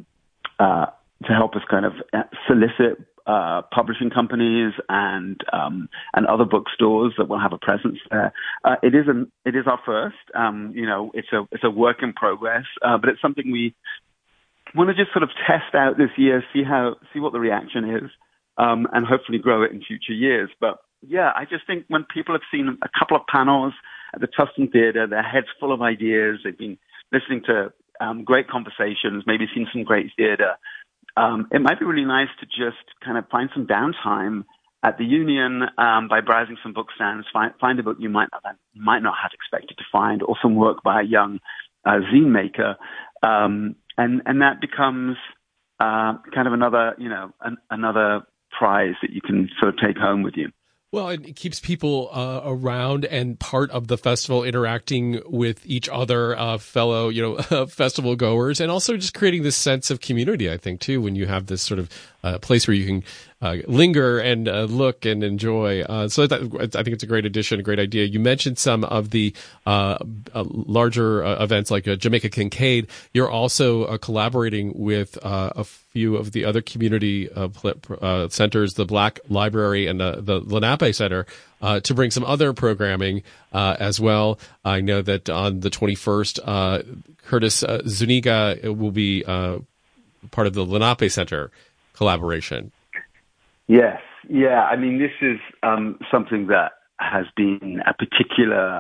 solicit publishing companies and other bookstores that will have a presence there. It is our first. It's a work in progress, but it's something we want to just sort of test out this year, see what the reaction is, and hopefully grow it in future years. But yeah, I just think when people have seen a couple of panels at the Tustin Theatre, their heads full of ideas, they've been listening to great conversations, maybe seen some great theatre. It might be really nice to just kind of find some downtime at the Union by browsing some book stands, find a book you might not have expected to find, or some work by a young zine maker, and that becomes kind of another prize that you can sort of take home with you. Well, it keeps people around and part of the festival, interacting with each other, fellow, festival goers, and also just creating this sense of community, I think, too, when you have this sort of place where you can linger and look and enjoy. So I think it's a great addition, a great idea. You mentioned some of the larger events like Jamaica Kincaid. You're also collaborating with a few of the other community centers, the Black Library and the Lenape Center, to bring some other programming as well. I know that on the 21st, Curtis Zuniga will be part of the Lenape Center collaboration. Yes. Yeah. I mean, this is something that has been a particular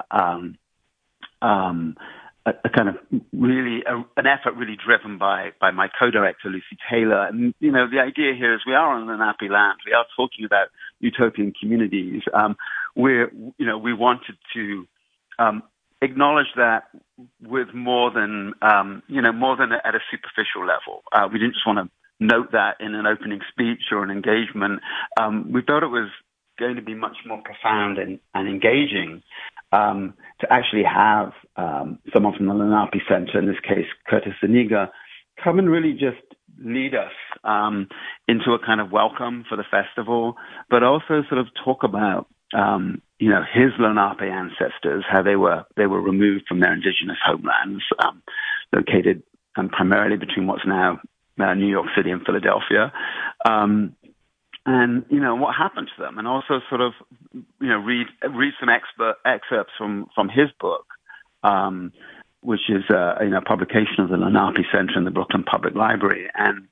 a kind of really an effort really driven by my co-director, Lucy Taylor. And, the idea here is we are on Lenape land. We are talking about utopian communities. We wanted to acknowledge that with more than at a superficial level. We didn't just want to note that in an opening speech or an engagement. We thought it was going to be much more profound and engaging to actually have someone from the Lenape Center, in this case Curtis Zuniga, come and really just lead us into a kind of welcome for the festival, but also sort of talk about his Lenape ancestors, how they were removed from their indigenous homelands, located primarily between what's now New York City and Philadelphia. And, what happened to them, and also sort of, read some excerpts from his book, which is, a publication of the Lenape Center and the Brooklyn Public Library, and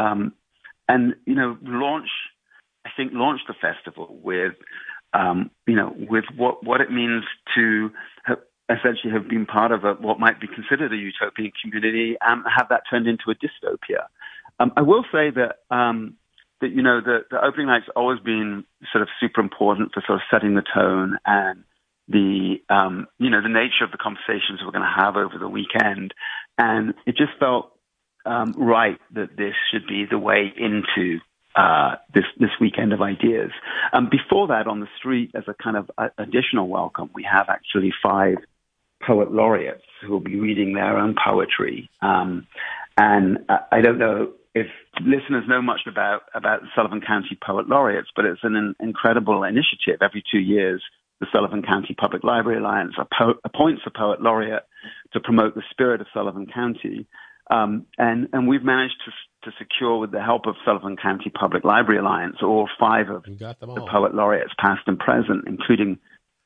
launch the festival with, with what it means to essentially have been part of what might be considered a utopian community and have that turned into a dystopia. I will say that, the opening night's always been sort of super important for sort of setting the tone and the nature of the conversations we're going to have over the weekend. And it just felt right that this should be the way into this weekend of ideas. Before that, on the street, as a kind of additional welcome, we have actually 5 poet laureates who will be reading their own poetry. And I don't know if listeners know much about the Sullivan County Poet Laureates, but it's an incredible initiative. Every 2 years, the Sullivan County Public Library Alliance appoints a poet laureate to promote the spirit of Sullivan County. And we've managed to secure, with the help of Sullivan County Public Library Alliance, all 5 of the poet laureates, past and present, including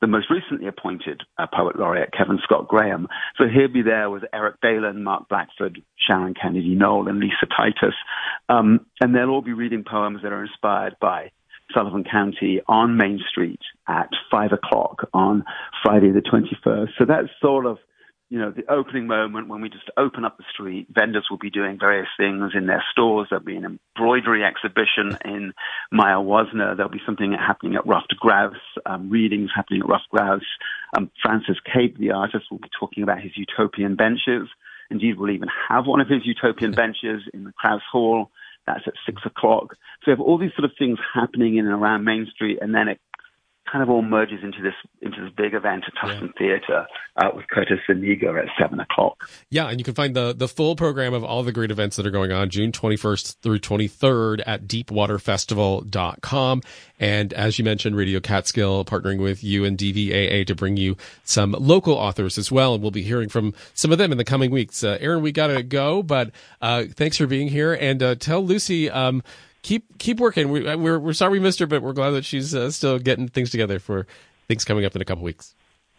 the most recently appointed poet laureate, Kevin Scott Graham. So he'll be there with Eric Dalen, Mark Blackford, Sharon Kennedy Knoll, and Lisa Titus. And they'll all be reading poems that are inspired by Sullivan County on Main Street at 5 o'clock on Friday the 21st. So that's sort of, the opening moment when we just open up the street. Vendors will be doing various things in their stores. There'll be an embroidery exhibition in Maya Wasner. There'll be something happening at Ruffed Grouse, readings happening at Ruffed Grouse. Francis Cape, the artist, will be talking about his utopian benches. Indeed, we'll even have one of his utopian benches in the Krause Hall. That's at 6 o'clock. So we have all these sort of things happening in and around Main Street, and then it kind of all merges into this big event at Tustin Theatre with Curtis Zuniga at 7 o'clock. Yeah, and you can find the full program of all the great events that are going on June 21st through 23rd at deepwaterfestival.com. And as you mentioned, Radio Catskill partnering with you and DVAA to bring you some local authors as well. And we'll be hearing from some of them in the coming weeks. Aaron, we got to go, but thanks for being here. And tell Lucy, keep working. We're sorry we missed her, but we're glad that she's still getting things together for things coming up in a couple weeks.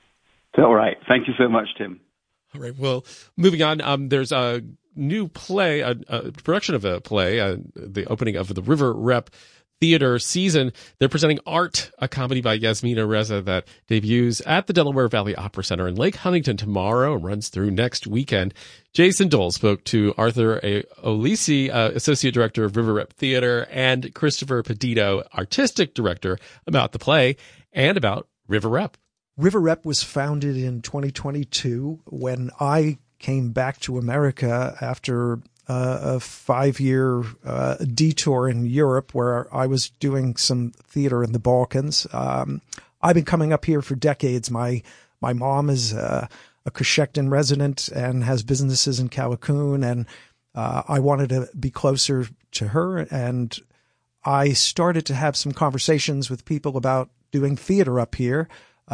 All right. Thank you so much, Tim. All right. Well, moving on, there's a new play, a production of a play, the opening of the River Rep Theater season. They're presenting Art, a comedy by Yasmina Reza that debuts at the Delaware Valley Opera Center in Lake Huntington tomorrow and runs through next weekend. Jason Dole spoke to Arthur Olisi, Associate Director of River Rep Theater, and Christopher Pedito, Artistic Director, about the play and about River Rep. River Rep was founded in 2022 when I came back to America after a 5-year detour in Europe where I was doing some theater in the Balkans. I've been coming up here for decades. My mom is a Coshocton resident and has businesses in Callicoon, and I wanted to be closer to her, and I started to have some conversations with people about doing theater up here.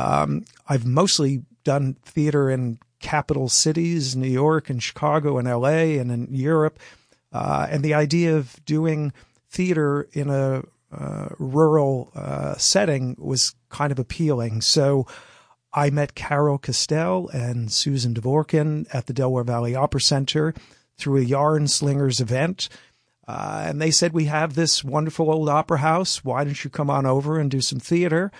I've mostly done theater in capital cities, New York and Chicago and LA and in Europe. And the idea of doing theater in a rural setting was kind of appealing. So I met Carol Castell and Susan Dvorkin at the Delaware Valley Opera Center through a Yarn Slingers event. And they said, we have this wonderful old opera house. Why don't you come on over and do some theater?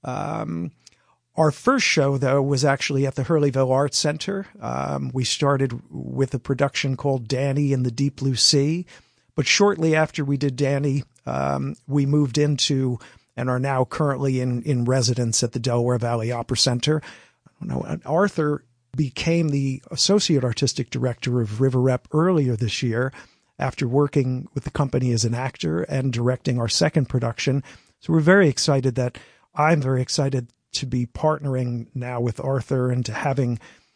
Our first show, though, was actually at the Hurleyville Arts Center. We started with a production called Danny in the Deep Blue Sea. But shortly after we did Danny, we moved into and are now currently in residence at the Delaware Valley Opera Center. Arthur became the Associate Artistic Director of River Rep earlier this year after working with the company as an actor and directing our second production. So we're very excited I'm very excited to be partnering now with Arthur and to have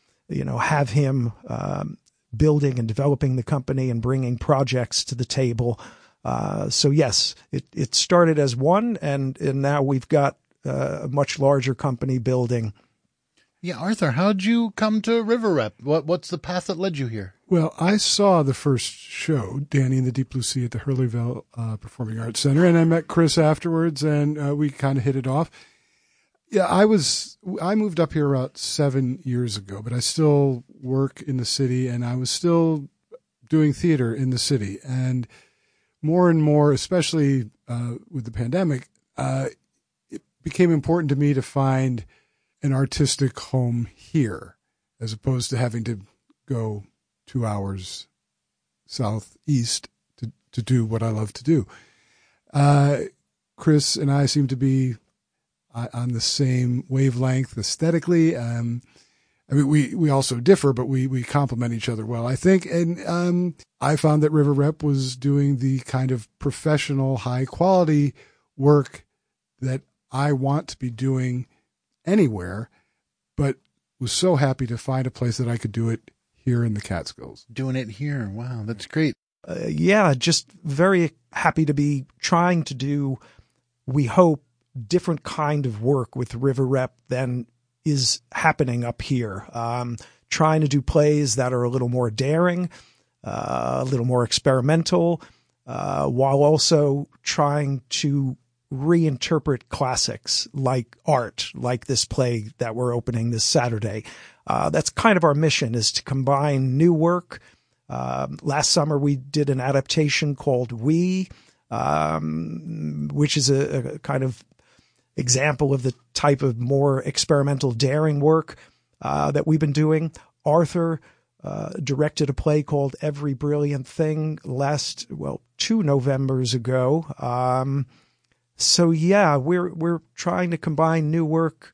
him building and developing the company and bringing projects to the table. So yes, it started as one, and now we've got a much larger company building. Yeah, Arthur, how'd you come to River Rep? What's the path that led you here? Well, I saw the first show, Danny in the Deep Blue Sea, at the Hurleyville Performing Arts Center, and I met Chris afterwards, and we kind of hit it off. Yeah, I moved up here about 7 years ago, but I still work in the city, and I was still doing theater in the city. And more and more, especially with the pandemic, it became important to me to find an artistic home here, as opposed to having to go 2 hours southeast to do what I love to do. Chris and I seem to be on the same wavelength aesthetically. We also differ, but we complement each other well, I think. And I found that River Rep was doing the kind of professional, high quality work that I want to be doing anywhere, but was so happy to find a place that I could do it here in the Catskills. Doing it here. Wow, that's great. Just very happy to be trying to do, we hope, different kind of work with River Rep than is happening up here. Trying to do plays that are a little more daring, a little more experimental, while also trying to reinterpret classics like art, like this play that we're opening this Saturday. That's kind of our mission, is to combine new work. Last summer we did an adaptation called We, which is a kind of example of the type of more experimental, daring work that we've been doing. Arthur directed a play called Every Brilliant Thing 2 Novembers ago. So yeah, we're trying to combine new work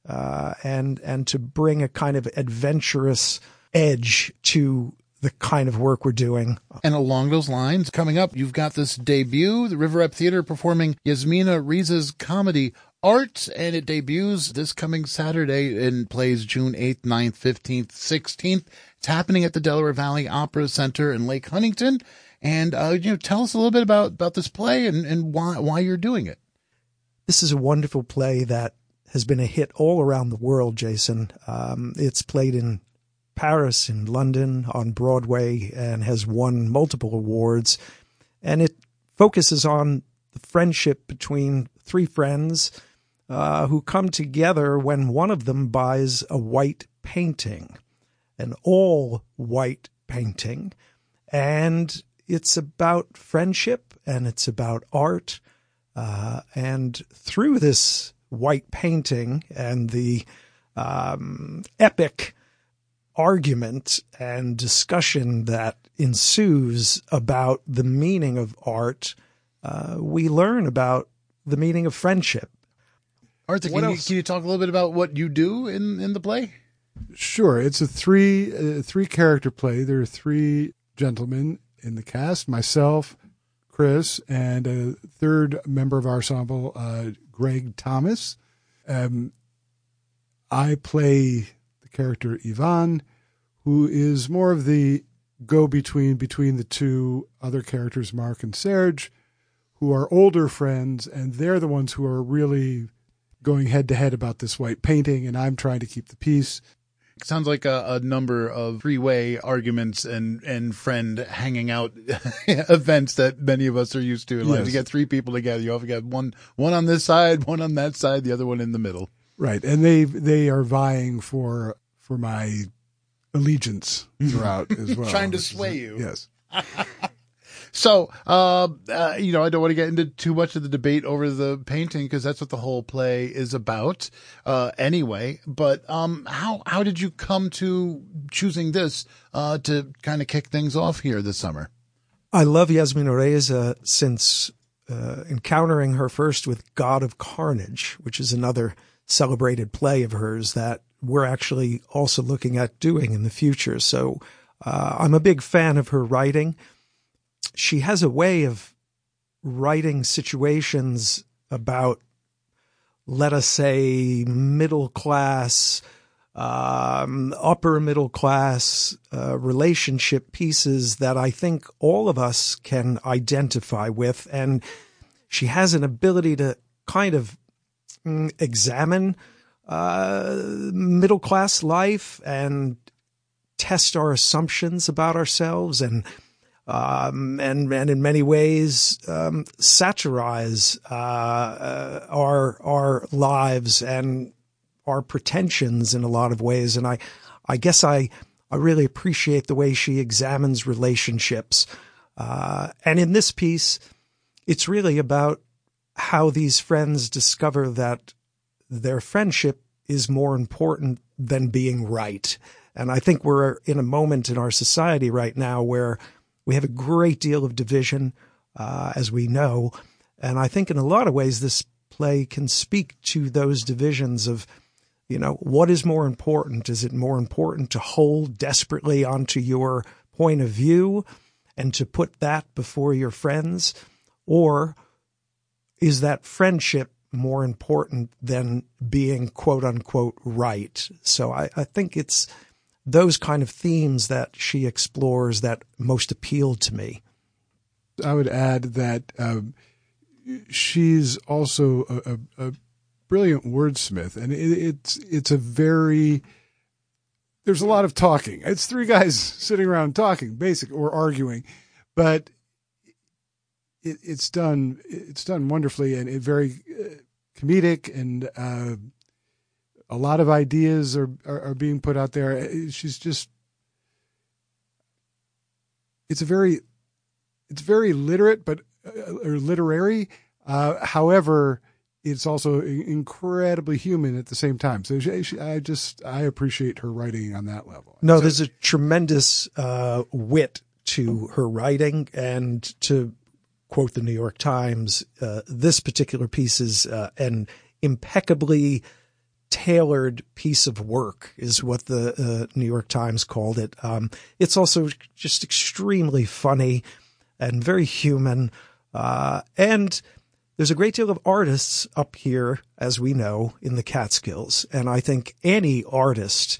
and to bring a kind of adventurous edge to the kind of work we're doing. And along those lines, coming up, you've got this debut, the River Up Theater performing Yasmina Riza's comedy Art, and it debuts this coming Saturday and plays June 8th, 9th, 15th, 16th. It's happening at the Delaware Valley Opera Center in Lake Huntington. And tell us a little bit about this play and why you're doing it. This is a wonderful play that has been a hit all around the world, Jason. It's played in Paris, in London, on Broadway, and has won multiple awards. And it focuses on the friendship between three friends who come together when one of them buys a white painting, an all-white painting. And it's about friendship, and it's about art. And through this white painting and the epic argument and discussion that ensues about the meaning of art, we learn about the meaning of friendship. Arthur, can you talk a little bit about what you do in the play? Sure. It's a three character play. There are three gentlemen in the cast, myself, Chris, and a third member of our ensemble, Greg Thomas. I play the character Ivan, who is more of the go-between between the two other characters, Mark and Serge, who are older friends, and they're the ones who are really going head-to-head about this white painting, and I'm trying to keep the peace. It sounds like a number of three-way arguments and friend hanging out events that many of us are used to. Like, yes. You get three people together, you often got one on this side, one on that side, the other one in the middle. Right, and they are vying for my allegiance throughout as well. Trying to sway you. Yes. So, I don't want to get into too much of the debate over the painting because that's what the whole play is about, anyway. But how did you come to choosing this to kind of kick things off here this summer? I love Yasmina Reza since encountering her first with God of Carnage, which is another celebrated play of hers that we're actually also looking at doing in the future. So I'm a big fan of her writing. She has a way of writing situations about, let us say, middle class, upper middle class relationship pieces that I think all of us can identify with. And she has an ability to kind of examine middle class life and test our assumptions about ourselves and in many ways satirize our lives and our pretensions in a lot of ways. And I guess I really appreciate the way she examines relationships. And in this piece, it's really about how these friends discover that their friendship is more important than being right. And I think we're in a moment in our society right now where we have a great deal of division, as we know. And I think in a lot of ways, this play can speak to those divisions of, what is more important? Is it more important to hold desperately onto your point of view and to put that before your friends? Or is that friendship more important than being quote unquote right? So I think it's those kind of themes that she explores that most appealed to me. I would add that she's also a brilliant wordsmith, and it's a very, there's a lot of talking. It's three guys sitting around talking, or arguing, but it's done wonderfully, and it very comedic, and a lot of ideas are being put out there. She's just, it's very literate, but or literary. However, it's also incredibly human at the same time. So I appreciate her writing on that level. No, there's a tremendous wit to her writing, and to quote the New York Times, this particular piece is an impeccably tailored piece of work, is what the New York Times called it. It's also just extremely funny and very human. And there's a great deal of artists up here, as we know, in the Catskills. And I think any artist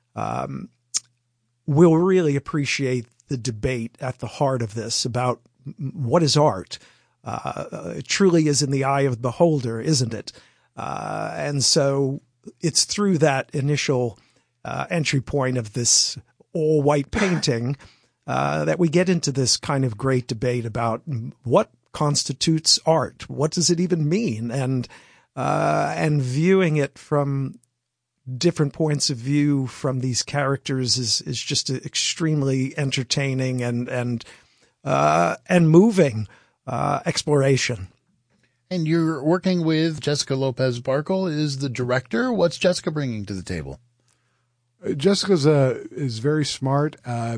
will really appreciate the debate at the heart of this about what is art. It truly is in the eye of the beholder, isn't it? And so it's through that initial entry point of this all-white painting that we get into this kind of great debate about what constitutes art. What does it even mean? And viewing it from different points of view from these characters is just extremely entertaining and moving exploration. And you're working with Jessica Lopez Barkle is the director. What's Jessica bringing to the table? Jessica is very smart.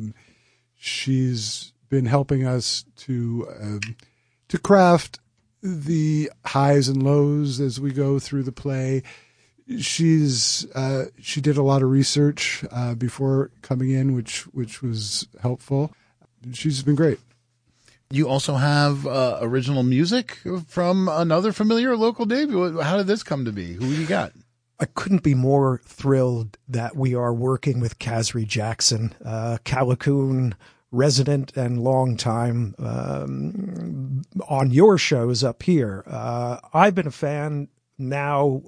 She's been helping us to craft the highs and lows as we go through the play. She did a lot of research before coming in, which was helpful. She's been great. You also have original music from another familiar local debut. How did this come to be? Who you got? I couldn't be more thrilled that we are working with Kasri Jackson, Callicoon resident and longtime on your shows up here. I've been a fan now.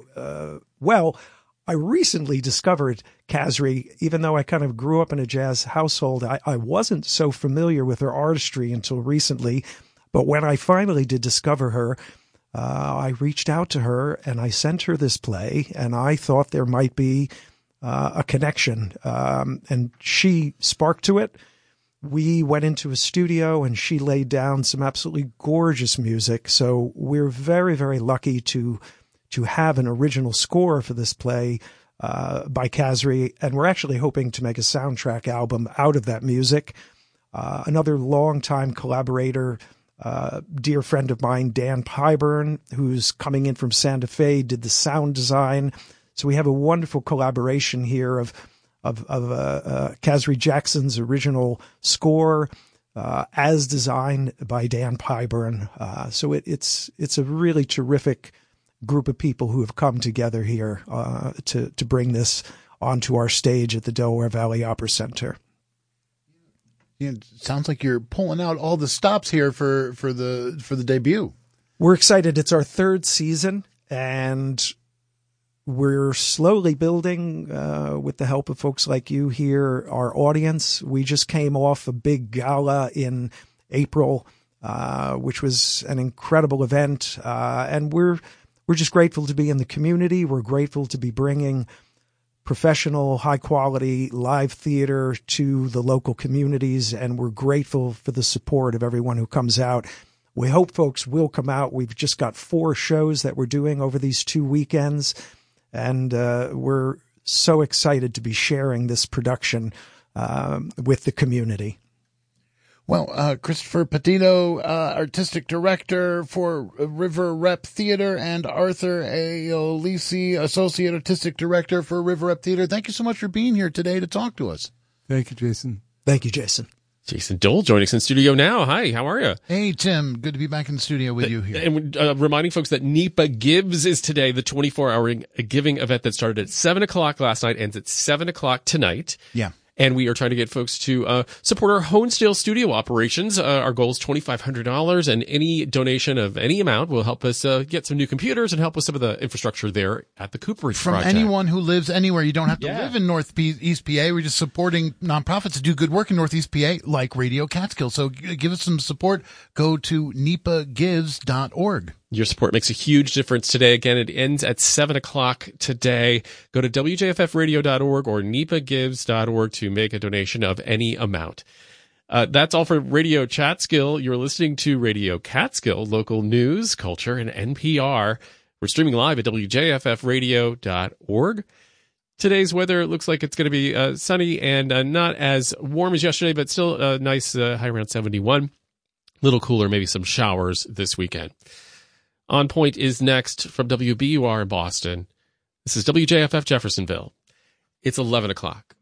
I recently discovered Kasri, even though I kind of grew up in a jazz household. I wasn't so familiar with her artistry until recently, but when I finally did discover her, I reached out to her and I sent her this play, and I thought there might be a connection, and she sparked to it. We went into a studio and she laid down some absolutely gorgeous music. So we're very, very lucky to have an original score for this play by Kasri, and we're actually hoping to make a soundtrack album out of that music. Another longtime collaborator, dear friend of mine, Dan Pyburn, who's coming in from Santa Fe, did the sound design. So we have a wonderful collaboration here of Kasri Jackson's original score, as designed by Dan Pyburn. So it's a really terrific group of people who have come together here to bring this onto our stage at the Delaware Valley Opera Center. It sounds like you're pulling out all the stops here for the debut. We're excited. It's our third season, and we're slowly building, with the help of folks like you here, our audience. We just came off a big gala in April, which was an incredible event, and we're just grateful to be in the community. We're grateful to be bringing professional, high-quality live theater to the local communities, and we're grateful for the support of everyone who comes out. We hope folks will come out. We've just got 4 shows that we're doing over these 2 weekends, and we're so excited to be sharing this production with the community. Well, Christopher Patino, Artistic Director for River Rep Theater, and Arthur Aolisi, Associate Artistic Director for River Rep Theater. Thank you so much for being here today to talk to us. Thank you, Jason. Thank you, Jason. Jason Dole joining us in studio now. Hi, how are you? Hey, Tim. Good to be back in the studio with you here. And reminding folks that NEPA Gives is today, the 24-hour giving event that started at 7 o'clock last night, ends at 7 o'clock tonight. Yeah. And we are trying to get folks to support our Honesdale studio operations. Our goal is $2,500, and any donation of any amount will help us get some new computers and help with some of the infrastructure there at the Cooperage From Project. anyone who lives anywhere, you don't have to live in Northeast PA. We're just supporting nonprofits that do good work in Northeast PA, like Radio Catskill. So give us some support. Go to nipagives.org. Your support makes a huge difference today. Again, it ends at 7 o'clock today. Go to wjffradio.org or nipagives.org to make a donation of any amount. That's all for Radio Catskill. You're listening to Radio Catskill, local news, culture, and NPR. We're streaming live at wjffradio.org. Today's weather looks like it's going to be sunny and not as warm as yesterday, but still nice, high around 71. Little cooler, maybe some showers this weekend. On Point is next from WBUR in Boston. This is WJFF Jeffersonville. It's 11 o'clock.